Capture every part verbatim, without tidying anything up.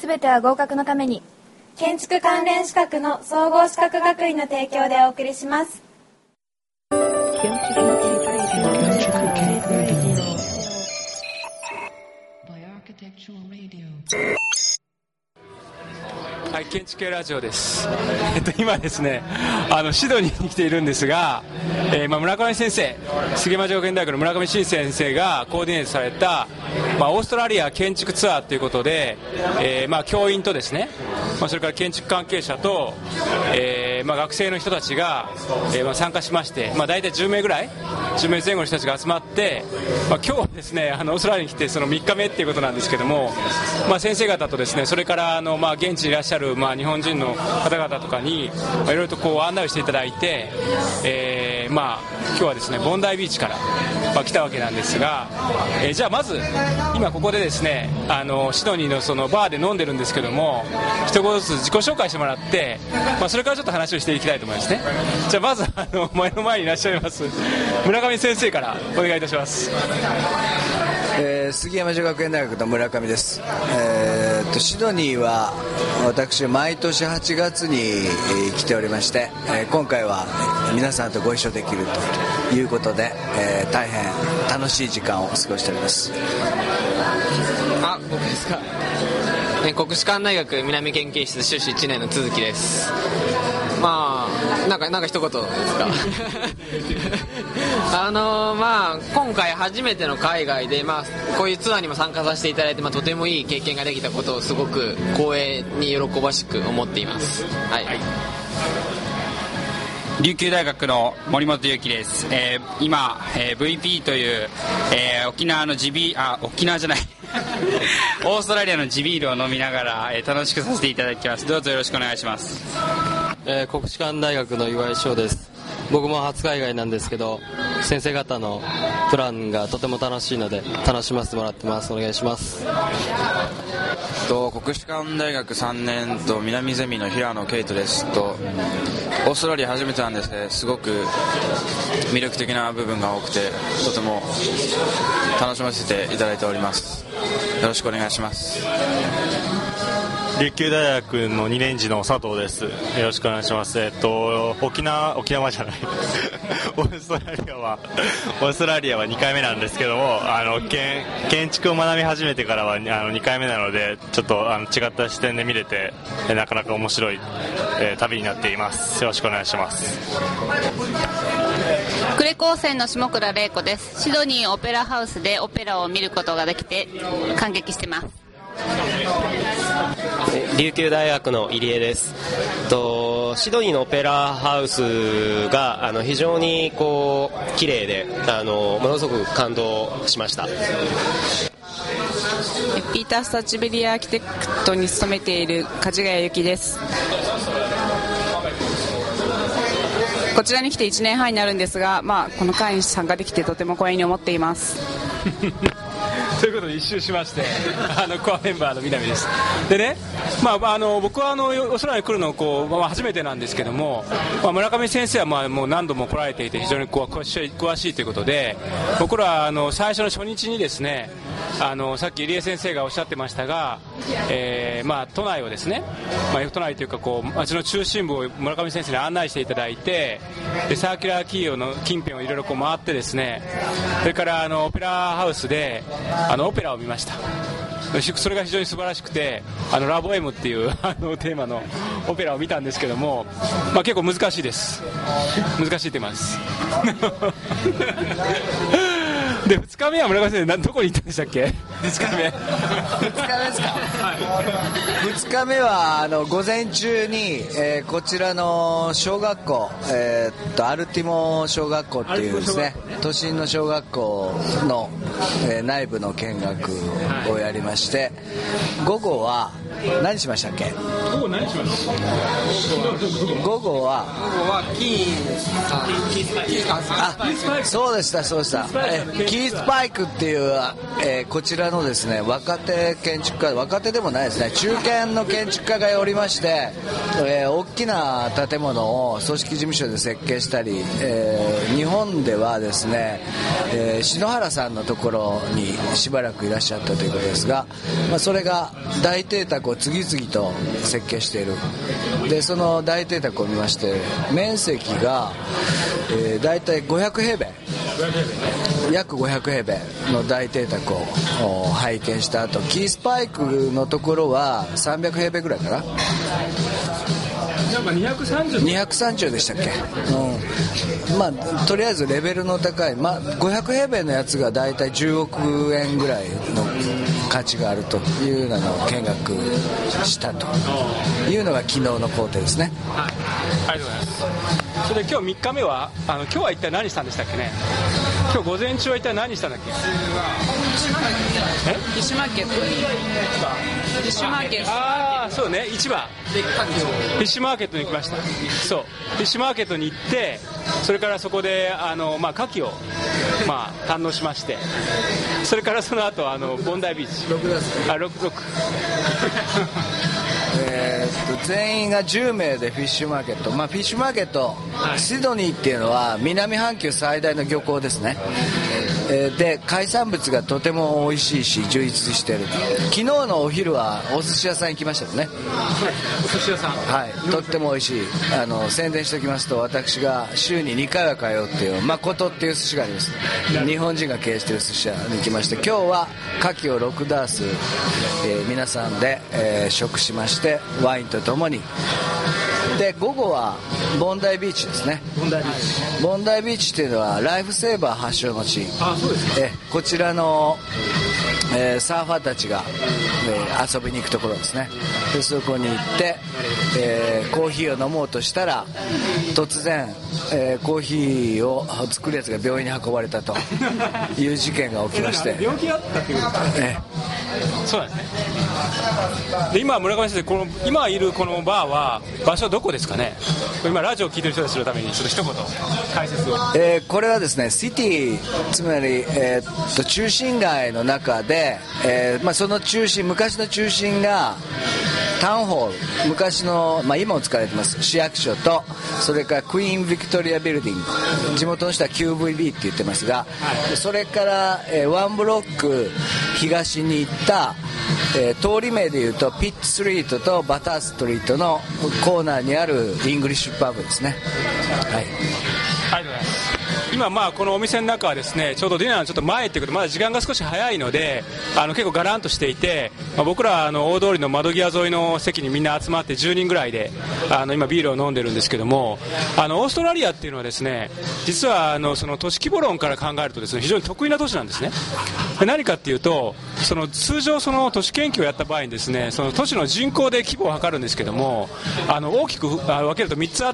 すべては合格のために。 建築関連資格の総合資格学院の提供でお送りします。 はい、建築系ラジオです。えっと今ですね、あのシドニーに来ているんですが、えーまあ、村上先生、杉山学園大学の村上真先生がコーディネートされた、まあ、オーストラリア建築ツアーということで、えーまあ、教員とですね、まあ、それから建築関係者と、えーまあ、学生の人たちが、えーまあ、参加しまして、まあ、大体じゅうめいぐらいじゅうめいぜん後の人たちが集まって、まあ、今日はですね、あのオーストラリアに来てそのみっかめということなんですけども、まあ、先生方とですね、それからあの、まあ、現地にいらっしゃる、まあ、日本人の方々とかに、まあ、いろいろとこう案内をしていただいて、えーまあ、今日はですねボンダイビーチから、まあ、来たわけなんですが、えー、じゃあまず今ここでですね、あのシドニーのそのバーで飲んでるんですけども、一言ずつ自己紹介してもらって、まあ、それからちょっと話をしていきたいと思いますね。じゃあまずあの前の前にいらっしゃいます村上先生からお願いいたします。 えー、杉山女学園大学の村上です。えー、とシドニーは私毎年はちがつに、えー、来ておりまして、えー、今回は皆さんとご一緒できるということで、えー、大変楽しい時間を過ごしております。 あ、僕ですか。えー、国士舘大学南研究室修士いちねんの都築です。まあなんかなんか一言ですかあのー、まあ今回初めての海外で、まあ、こういうツアーにも参加させていただいて、まあ、とてもいい経験ができたことをすごく光栄に喜ばしく思っています。はい、はい。 琉球大学の森本裕樹です。えー、今、えー、ブイピー という、えー、沖縄の地ビーあ沖縄じゃないオーストラリアの地ビールを飲みながら、えー、楽しくさせていただきます。どうぞよろしくお願いします。 えー、国士舘大学の岩井翔です。僕も初海外なんですけど、先生方のプランがとても楽しいので楽しませてもらってます。お願いします。 と国士舘大学さんねんと南ゼミの平野圭人ですと、オーストラリア初めてなんですけど、すごく魅力的な部分が多くて、とても楽しませていただいております。よろしくお願いします。 琉球大学のにねん次の佐藤です。よろしくお願いします。えっと沖縄沖縄じゃないオーストラリアはオーストラリアはにかいめなんですけども、あの建建築を学び始めてからはあのにかいめなので、ちょっとあの違った視点で見れて、なかなか面白い、えー、旅になっています。よろしくお願いします。 呉高専の下倉玲子です。シドニーオペラハウスでオペラを見ることができて感激してます。 琉球大学の入江です。とシドニーのオペラハウスがあの非常にこう綺麗で、あのものすごく感動しました。 ピータースタチベリアアーキテクトに勤めている梶ヶ谷由紀です。こちらに来ていちねんはんになるんですが、まあ、この会に参加できてとても光栄に思っていますということで一周しまして、あのコアメンバーの南です。でね、まあ、あの僕はあのオーストラリアに来るのこう、まあ、初めてなんですけども、まあ、村上先生はまあもう何度も来られていて非常にこう詳しい、詳しいということで、僕らはあの最初の初日にですね、あのさっき入江先生がおっしゃってましたが、えーまあ、都内をですね、まあ、都内というかこう街の中心部を村上先生に案内していただいて、でサーキュラー企業の近辺をいろいろこう回ってですね、それからあのオペラハウスであのオペラを見ました。それが非常に素晴らしくて、あのラボエムっていうあのテーマのオペラを見たんですけども、まあ、結構難しいです難しいテーマですでふつかめは村上先生どこに行ったんでしたっけ。ふつかめふつかめですか、はい、ふつかめはあの午前中に、えー、こちらの小学校、えー、っとアルティモ小学校っていうですね、都心の小学校の、えー、内部の見学をやりまして、午後は何しましたっけ。 午後何しました午後は午後はキーあそうでしたそうでしたえキースパイクっていう、えー、こちらのですね若手手建築家、若手でもないですね、中堅の建築家がおりまして、えー、大きな建物を組織事務所で設計したり、えー、日本ではですね、えー、篠原さんのところにしばらくいらっしゃったということですが、まあ、それが大邸宅を次々と設計している。でその大邸宅を見まして、面積が、えー、大体ごひゃくへいべい、約ごひゃくへいべいの大邸宅を拝見した後、キースパイクのところはさんびゃくへいべいぐらいかな、 なんかにひゃくさんじゅうにひゃくさんじゅうでしたっけ、うん、まあとりあえずレベルの高い、まあ、ごひゃくへいべいのやつが大体じゅうおくえんぐらいの価値があるというのを見学したというのが昨日の工程ですね。 はい、ありがとうございます。それで今日みっかめはあの今日は一体何したんでしたっけね。今日午前中は一体何したんだっけ。 えフィッシュマーケット、フィッシュマーケット、 ああそうね、市場、フィッシュマーケットに行きました。そうフィッシュマーケットに行って、それからそこであの、まあ、牡蠣を、まあ、堪能しまして、それからその後あのボンダイビーチろくです、あろくろくえー、っと全員がじゅうめいでフィッシュマーケット、まあ、フィッシュマーケット、はい、シドニーっていうのは南半球最大の漁港ですね。えー、で海産物がとても美味しいし充実している。昨日のお昼はお寿司屋さん行きましたよね。 はい、お寿司屋さん、 はい、とっても美味しい。あの宣伝しておきますと、私が週ににかいは通うっていう誠っていう寿司があります。日本人が経営している寿司屋に行きまして、今日は牡蠣をろくダース、えー、皆さんで、えー、食しまして、ワインとともに、で午後はボンダイビーチですね。 ボンダイビーチ、 ボンダイビーチっていうのはライフセーバー発祥の地。 あ、そうですか。 えこちらの、えー、サーファーたちが、えー、遊びに行くところですね。でそこに行って、えー、コーヒーを飲もうとしたら突然、えー、コーヒーを作るやつが病院に運ばれたという事件が起きまして病気だったっていうことですか。 えー、そうなんですね。で今村上先生、この今いるこのバーは場所どこですかね。今ラジオを聞いてる人たちのためにちょっと一言解説を。 えー、これはですね、シティ、つまり、えー、っと中心街の中で、えーまあ、その中心、昔の中心がタウンホール、昔の、まあ、今も使われてます市役所と、それからクイーン・ビクトリア・ビルディング、地元の人は キューブイビー って言ってますが、はい、それから、えー、ワンブロック東に行った、えー、通り名でいうとピッツストリートとバターストリートのコーナーにあるイングリッシュパブですね。はい、 ありがとうございます。今まあこのお店の中はですね、ちょうどディナーのちょっと前っていうことでまだ時間が少し早いので、あの結構ガランとしていて、まあ、僕らはあの大通りの窓際沿いの席にみんな集まってじゅうにんぐらいであの今ビールを飲んでるんですけども、あのオーストラリアっていうのはですね、実はあのその都市規模論から考えるとですね、非常に得意な都市なんですね。何かっていうと、その通常その都市研究をやった場合にですね、その都市の人口で規模を測るんですけども、あの大きく分けるとみっつあって、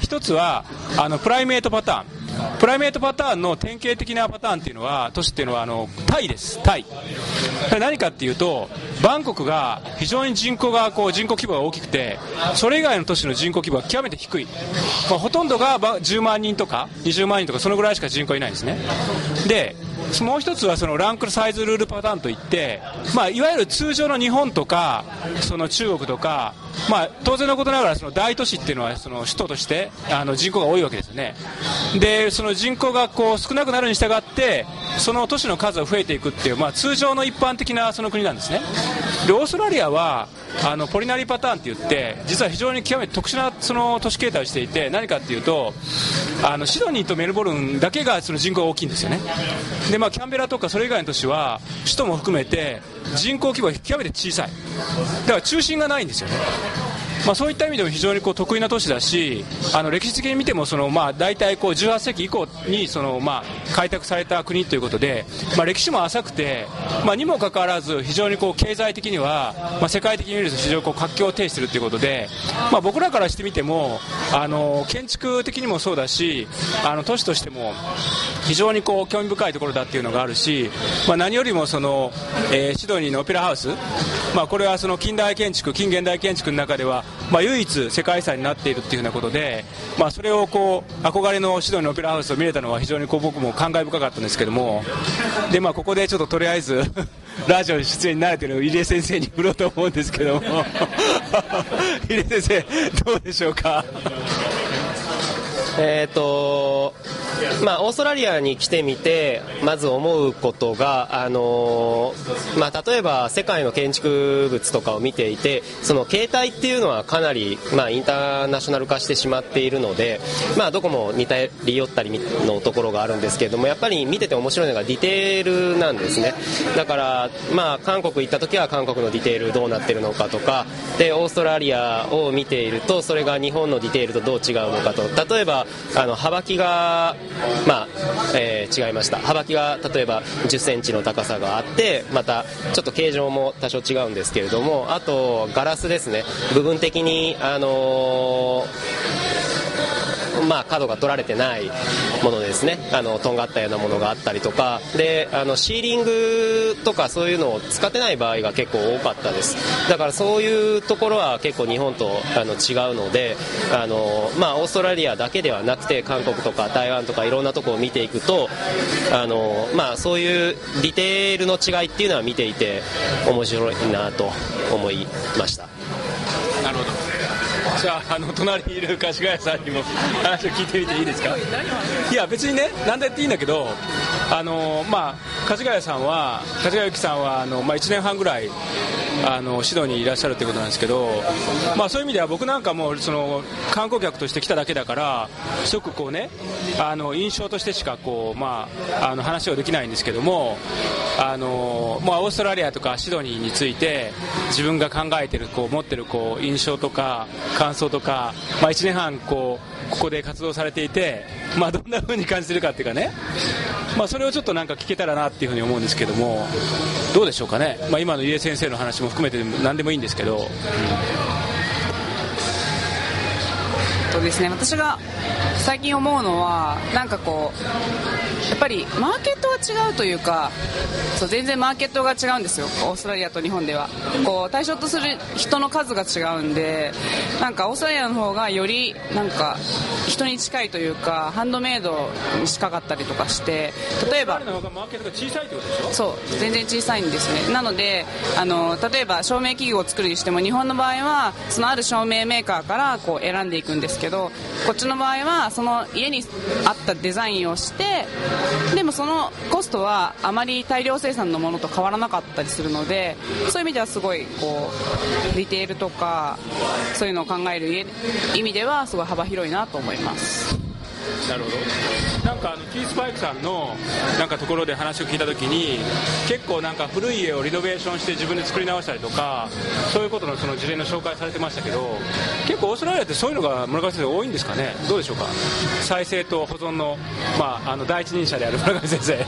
ひとつはあのプライメートパターン。プライメートパターンの典型的なパターンっていうのは、都市っていうのはあのタイです。タイ。何かっていうと、バンコクが非常に人口がこう人口規模が大きくて、それ以外の都市の人口規模は極めて低い。まあ、ほとんどがじゅうまんにんとかにじゅうまんにんとかそのぐらいしか人口いないんですね。でもう一つはそのランクサイズルールパターンといって、まあ、いわゆる通常の日本とかその中国とか、まあ、当然のことながらその大都市っていうのはその首都としてあの人口が多いわけですよね。でその人口がこう少なくなるに従ってその都市の数が増えていくっていう、まあ、通常の一般的なその国なんですね。でオーストラリアはあのポリナリーパターンって言って実は非常に極めて特殊なその都市形態をしていて、何かっていうとあのシドニーとメルボルンだけがその人口が大きいんですよね。で、まあ、キャンベラとかそれ以外の都市は首都も含めて人口規模が極めて小さい。だから中心がないんですよね。まあ、そういった意味でも非常にこう得意な都市だし、あの歴史的に見てもその、まあ、大体こうじゅうはっせいき以降にその、まあ、開拓された国ということで、まあ、歴史も浅くて、まあ、にもかかわらず非常にこう経済的には、まあ、世界的に見ると非常にこう活況を呈しているということで、まあ、僕らからしてみてもあの建築的にもそうだし、あの都市としても非常にこう興味深いところだっていうのがあるし、まあ、何よりもその、えー、シドニーのオペラハウス、まあ、これはその近代建築近現代建築の中ではまあ、唯一世界遺産になっているというようなことで、まあ、それをこう憧れのシドニーのオペラハウスを見れたのは非常にこう僕も感慨深かったんですけども、で、まあ、ここでちょっととりあえずラジオ出演に慣れてる入江先生に振ろうと思うんですけども入江先生どうでしょうか。 えーとまあ、オーストラリアに来てみてまず思うことが、あのーまあ、例えば世界の建築物とかを見ていてその形態っていうのはかなり、まあ、インターナショナル化してしまっているので、まあ、どこも似たり寄ったりのところがあるんですけれどもやっぱり見てて面白いのがディテールなんですね。だから、まあ、韓国行った時は韓国のディテールどうなってるのかとかでオーストラリアを見ているとそれが日本のディテールとどう違うのかと例えばあの幅木がまあえー、違いました。幅木が例えばじゅっセンチの高さがあってまたちょっと形状も多少違うんですけれどもあとガラスですね部分的にあのーまあ、角が取られてないものですねあのとんがったようなものがあったりとかであのシーリングとかそういうのを使ってない場合が結構多かったです。だからそういうところは結構日本とあの違うのであの、まあ、オーストラリアだけではなくて韓国とか台湾とかいろんなところを見ていくとあの、まあ、そういうディテールの違いっていうのは見ていて面白いなと思いました。 なるほど。じゃあ、あの隣にいる柏谷さんにも話を聞いてみていいですか。いや別にね何だっていいんだけどあの、まあ、柏谷さんは柏谷由紀さんはあの、まあ、いちねんはんぐらいあのシドニーにいらっしゃるということなんですけど、まあ、そういう意味では僕なんかもその観光客として来ただけだからすごくこうねあの印象としてしかこう、まあ、あの話をできないんですけどもあの、まあ、オーストラリアとかシドニーについて自分が考えてるこう持ってるこう印象とか感想とか、まあ、いちねんはんこうここで活動されていて、まあ、どんな風に感じてるかっていうかね、まあ、それをちょっとなんか聞けたらなっていうふうに思うんですけどもどうでしょうかね、まあ、今の入江先生の話も含めて何でもいいんですけど、うん、 そうですね、私が最近思うのはなんかこうやっぱりマーケットは違うというかそう全然マーケットが違うんですよ。オーストラリアと日本ではこう対象とする人の数が違うんでなんかオーストラリアの方がよりなんか人に近いというかハンドメイドに近かったりとかして例えばオーストラリアの方がマーケットが小さいってことでしょ。 そう全然小さいんですね。なのであの例えば照明器具を作るにしても日本の場合はそのある照明メーカーからこう選んでいくんですけどこっちの場合はその家に合ったデザインをしてでもそのコストはあまり大量生産のものと変わらなかったりするのでそういう意味ではすごいこうディテールとかそういうのを考える意味ではすごい幅広いなと思います。 なるほど。なんかあのキース・パイクさんのなんかところで話を聞いたときに結構なんか古い家をリノベーションして自分で作り直したりとかそういうことのその事例の紹介されてましたけど結構オーストラリアってそういうのが村上先生多いんですかね。どうでしょうか。再生と保存の、まあ、あの第一人者である村上先生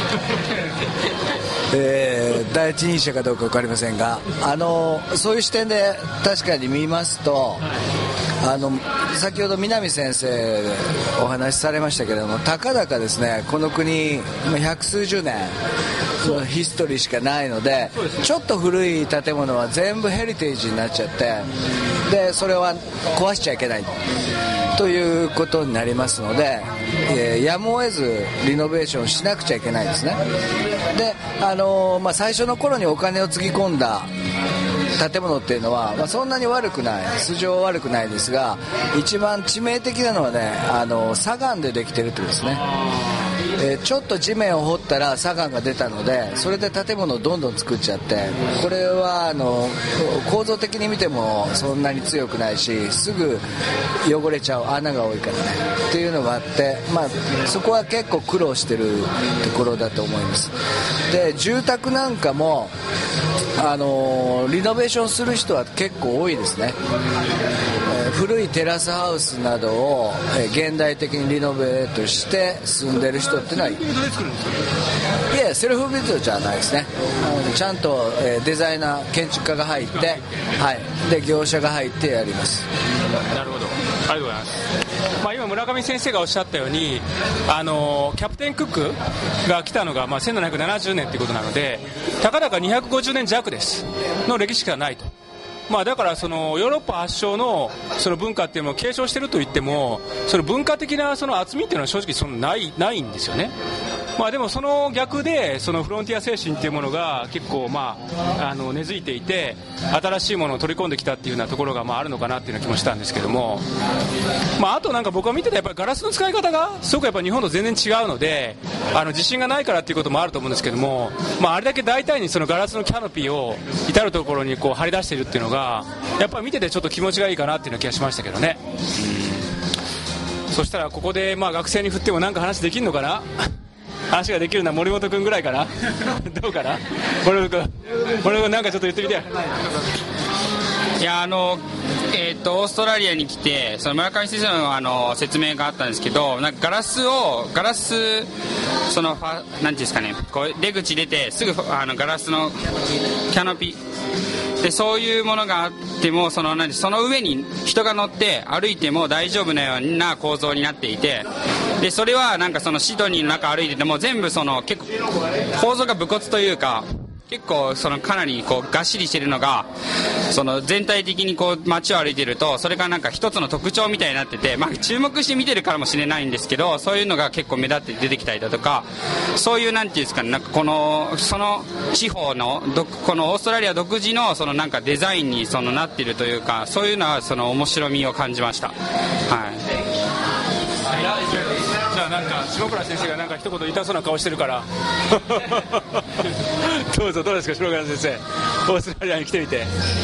えー、第一人者かどうか分かりませんがあのそういう視点で確かに見ますとあの先ほど南先生お話しされましたけれどもたかだかですねこの国百数十年のヒストリーしかないのでちょっと古い建物は全部ヘリテージになっちゃってでそれは壊しちゃいけないということになりますので、えー、やむを得ずリノベーションしなくちゃいけないですね。で、あのーまあ、最初の頃にお金をつぎ込んだ建物っていうのは、まあ、そんなに悪くない素性は悪くないですが一番致命的なのはねあの砂岩でできてるってことですね。えー、ちょっと地面を掘ったら砂岩が出たのでそれで建物をどんどん作っちゃってこれはあの構造的に見てもそんなに強くないしすぐ汚れちゃう穴が多いからねっていうのがあって、まあ、そこは結構苦労してるところだと思います。で住宅なんかもあのリノベーションする人は結構多いですね。えー、古いテラスハウスなどを、えー、現代的にリノベートして住んでる人っていうのはいやセルフビルドじゃないですね。あのちゃんと、えー、デザイナー建築家が入って、はい、で業者が入ってやります。 なるほどありがとうございます。まあ、今村上先生がおっしゃったようにあのキャプテンクックが来たのが、まあ、せんななひゃくななじゅうねんということなのでたかだかにひゃくごじゅうねん弱ですの歴史しかないと。まあ、だからそのヨーロッパ発祥のその文化っていうのを継承しているといってもその文化的なその厚みっていうのは正直そのない、ないんですよね。 まあ、でもその逆でそのフロンティア精神っていうものが結構まああの根付いていて、新しいものを取り込んできたっていうようなところがまああるのかなっていうような気もしたんですけども、まあ、あとなんか僕が見ててやっぱりガラスの使い方がすごくやっぱ日本と全然違うので、あの自信がないからっていうこともあると思うんですけども、まあ、あれだけ大胆にそのガラスのキャノピーを至るところにこう張り出しているっていうのがやっぱり見ててちょっと気持ちがいいかなっていうような気がしましたけどね。うん、そしたらここでまあ学生に振ってもなんか話できるのかな話ができるのは森本君ぐらいかなどうかな森本君森本君なんかちょっと言ってみて。 いやあのえー、とオーストラリアに来てその村上先生 の, あの説明があったんですけど、なんかガラスをガラスそのファなんていうんですかね、こう出口出てすぐあのガラスのキャノピーでそういうものがあってもその何その上に人が乗って歩いても大丈夫なような構造になっていて、でそれはなんかそのシドニーの中歩いてても全部その結構構造が武骨というか。結構そのかなりこうがっしりしてるのがその全体的にこう街を歩いてるとそれがなんか一つの特徴みたいになってて、まあ、注目して見てるからもしれないんですけど、そういうのが結構目立って出てきたりだとか、そういうなんていうんですかね、なんかこのその地方のどこのオーストラリア独自のそのなんかデザインにそのなっているというか、そういうのはその面白みを感じました。はい。 じゃあなんか下倉先生がなんか一言痛そうな顔してるからどうぞどうですか下倉先生、オーストラリアに来てみて。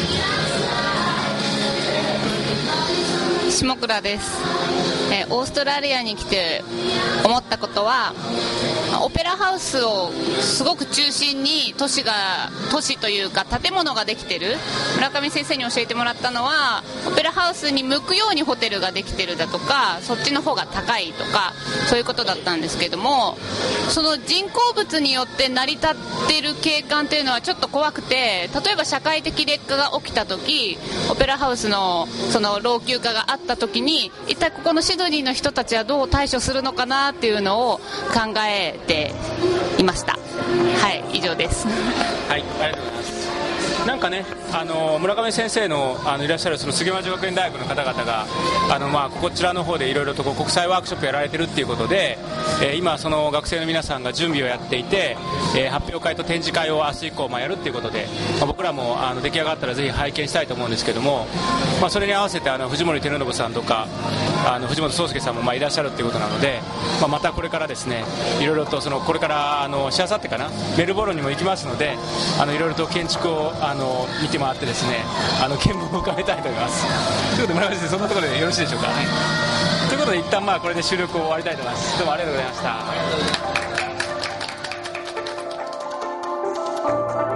下倉です、えー、オーストラリアに来て思ったことは、オペラハウスをすごく中心に都市が都市というか建物ができてる。村上先生に教えてもらったのはオペラハウスに向くようにホテルができてるだとか、そっちの方が高いとかそういうことだったんですけども、その人工物によって成り立ってる景観っていうのはちょっと怖くて、例えば社会的劣化が起きた時、オペラハウスのその老朽化があった時に一体ここのシドニーの人たちはどう対処するのかなっていうのを考えていました。はい、以上です。 はい、ありがとうございます。なんかね、あの村上先生 の, あのいらっしゃるその杉山女学園大学の方々があの、まあ、こちらの方でいろいろとこう国際ワークショップやられてるっていうことで、えー、今その学生の皆さんが準備をやっていて、えー、発表会と展示会を明日以降、まあ、やるっていうことで、まあ、僕らもあの出来上がったらぜひ拝見したいと思うんですけども、まあ、それに合わせてあの藤森照信さんとかあの藤本壮介さんもまあいらっしゃるっていうことなので、まあ、またこれからですねいろいろとそのこれからあのしあさってかなメルボルンにも行きますので、あのいろいろと建築をあの見て回ってですね、あの見聞を深めたいと思います。ということで村上先生、そんなところでよろしいでしょうか。はい、ということで一旦まあこれで収録を終わりたいと思います。どうもありがとうございました。